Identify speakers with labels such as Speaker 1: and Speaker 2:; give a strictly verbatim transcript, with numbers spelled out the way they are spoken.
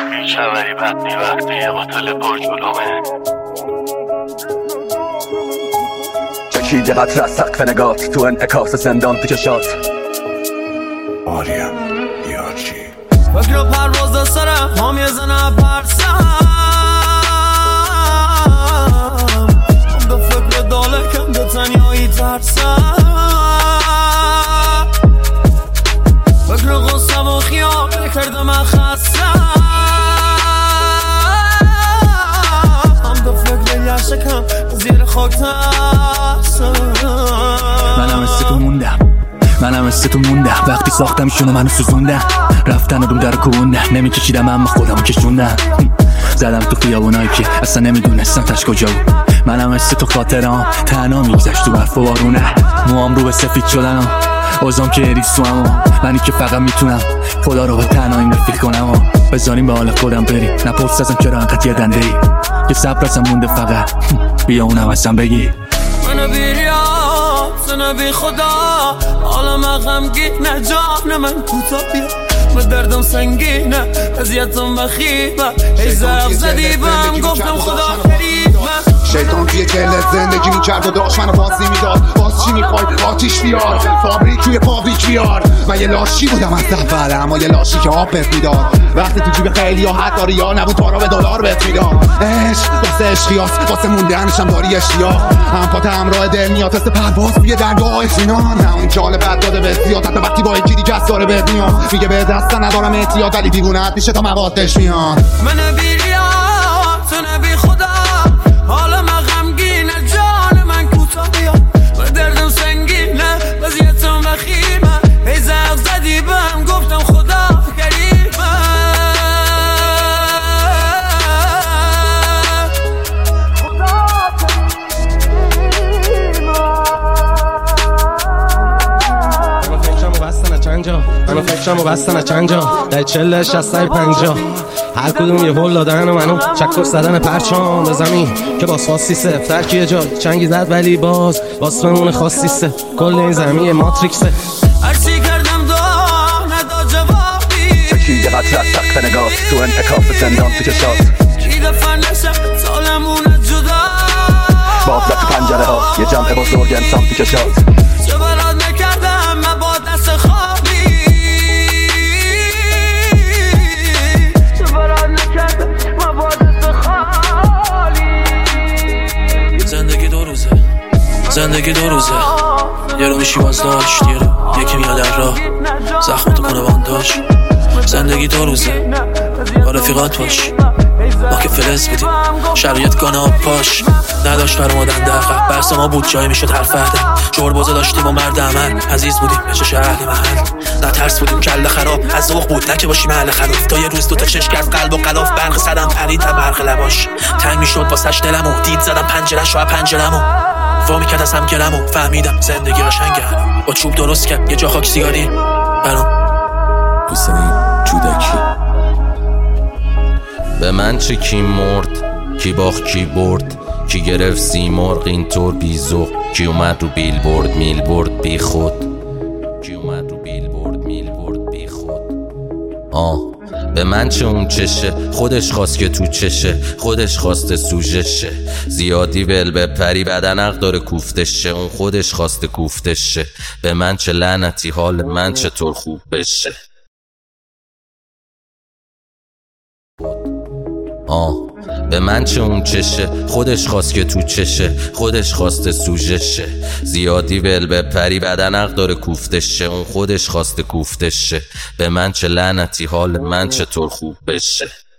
Speaker 1: بیچوری وقتی وقتی یه قاتل پرجلومه
Speaker 2: چکیده قطر از سقف نگات تو انعکاس زندان تو چشات.
Speaker 3: آریم یارچی
Speaker 4: فکر پرواز سرم هم یه زنه پرسم به فکر دالکم به تنیایی ترسم فکر غصم و خیال کرده من خستم هم به فکر یشکم زیر خاک ترسم.
Speaker 5: منم مثل تو موندم منم مثل تو موندم وقتی ساختمشونو منو سوزوندم رفتن و دون در کونده نمیکشیدم اما خودمو کشوندم زدم تو خیابونایی که اصلا نمیدونستم تش کجا بود. منم مثل تو خاطرام تنها میگذشت تو برف و بارونه موام رو به سفید شدن و اوزام که اریسو هم منی که فقط میتونم خدا رو به تنهایی رفیق کنم و بذاریم به حال خودم بریم نپرس ازم چرا انقدر یه دنده ای که صبر ازم مونده فقط بیا اونم ازم بگی
Speaker 4: منو بیریاد سنه بی خدا حالا من غمگینه جان من کوتاهیه من دردم سنگینه اذیتم بخیبه ای زرق زدی بهم گفتم خدا قریبه.
Speaker 3: شیطان توی دلت زندگی میکرد و داشت منو بازی میداد باز چی میخوای آتیش بیار فابریک توی فابریک بیار. من یه لاشی بودم از اول اما یه لاشی که آب بهت میداد وقتی تو جیب خیلی ها حتی ریا نبود پارا به دلار بهت میداد. عشق واسه عشقیاست واسه موندنشم داری اشتیاق هم پات همراه دل میاد تست پرواز توی درگاه اطمینان نه اون جال بد داده به زیاد حتی وقتی با یکی دیگه داره بهت میاد میگه به دست ندارم احتیاط ولی دیوونه‌ات میشه تا موادش میاد.
Speaker 4: من بیریاد تو نبی خدا حالا من غمگینه جان من کوتاهیه من دردم سنگینه وضعیتم وخیمه ای زرق زدی بهم گفتم خدا قریبه.
Speaker 6: منو فکرمو بستن از چند جا منو فکرمو بستن از چند جا در چله شستای پنجا هر کدوم یه هول دادن و منو چکش زدن پرچام به زمین که باز خاصی سفتر که یه جا چنگی زد ولی باز باز بمونه خاصی سه کل این زمین ماتریکسه
Speaker 4: هرچی کردم دا ندا جوابی
Speaker 2: چکیده قطر از سقف نگات تو انعکاس زندان تو چشات.
Speaker 4: کی دفعه نشه سالمونه جدا
Speaker 2: باز تو پنجره ها یه جمع بزرگ انسان تو چشات.
Speaker 4: چه برات نکردم من با دست خوابی
Speaker 7: زندگی دو روزه یه رو میشی باز داشت یه رو یکی میاد در راه زخمتو کنه بانداش. زندگی دو روزه با رفیقات باش ما که فلز بودیم شرایط گانه پاش نداشت فرمودن در قبل برس ما بود جایی میشد حرف فردم جور بازه داشتیم و مرد عمل عزیز بودیم بچه شهر محل نه ترس بودیم کله خراب از ذوق بود نه که باشی محل خلاف تا یه روز دوتا چشک از قلب و قلاف برق زدم پرید تا برق لباش تنگ میشد واسش دلمو دید زدم پنجرش و پنجرمو وا میکرد از هم گرمو فهمیدم زندگی قشنگه با چوب درست کرد یه جا خاک سیگاری برام
Speaker 5: حسین جودکی.
Speaker 8: به من چه کی مرد کی باخت کی برد کی گرفت سیمرغ اینطور بیزوق کی اومد رو بیل برد میل برد بی خود کی اومد رو بیل برد میل برد بی خود. آه به من چه اون چشه خودش خواست که تو چشه خودش خواسته سوژشه زیادی ول بپری بدن حق داره کوفتشه اون خودش خواسته کوفتشه. به من چه لعنتی حال من چطور خوب بشه. آه به من چه اون چشه خودش خواست که تو چشه خودش خواسته سوژشه زیادی ول بپری بدن حق داره کوفتشه اون خودش خواسته کوفتشه. به من چه لعنتی حال من چطور خوب بشه.